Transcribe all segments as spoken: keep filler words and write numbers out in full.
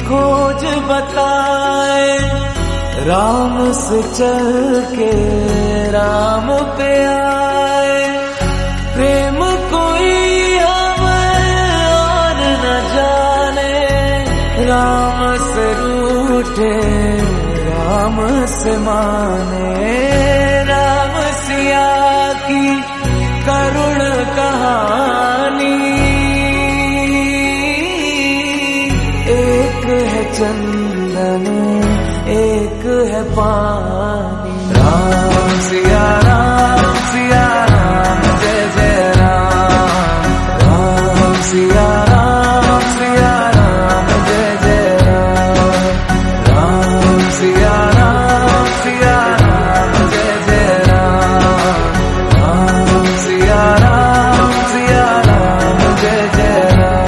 खोज बताए, राम से चल के राम पे आए। प्रेम कोई हमें और न जाने, राम से रूठे राम से माने। राम सिया की करुण कहानी, एक है चंदन एक है पानी। राम सिया राम सिया राम जय जय राम। राम सिया राम सिया राम जय जय राम। राम सिया राम सिया राम जय जय राम। राम सिया राम सिया राम जय जय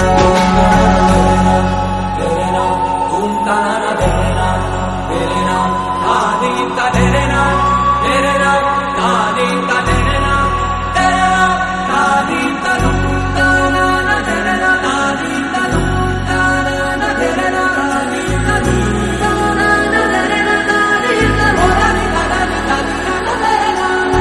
राम। तेरे नाम तुम तारा तेरे नाम तेरे नाम आदि का तेरे नाम तेरे नाम आदि का तेरे नाम तेरे नाम आदि का तुम तारा तेरे नाम आदि का तुम तारा तेरे नाम आदि का तुम तारा तेरे नाम आदि का आदि का तेरे नाम।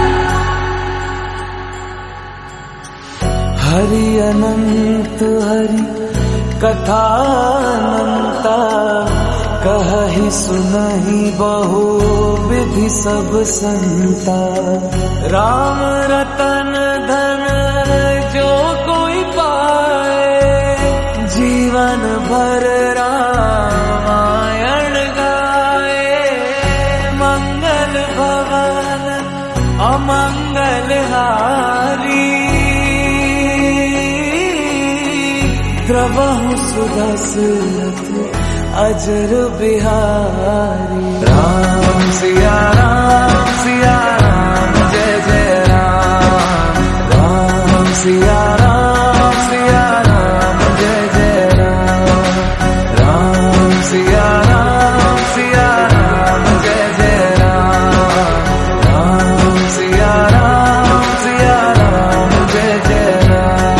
हरि अनंत हरि कथा अनंता, कहि सुनहि बहु विधि सब संता। राम रतन धन जो कोई पाए, जीवन भर रामायण गाए। मंगल भवन अमंगल हारी, द्रवहु सुदशरथ अजर बिहारी। राम सिया राम सिया राम जय जय राम। राम सिया राम सिया राम जय जय राम। राम सिया राम सिया राम जय जय राम। राम सिया राम सिया राम जय जय राम।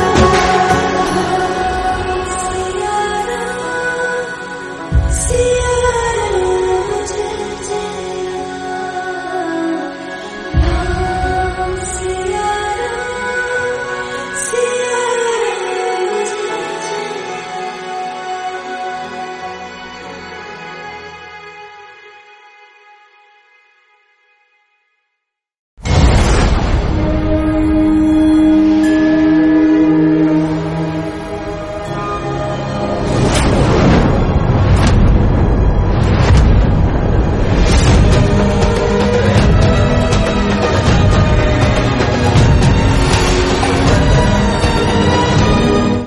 See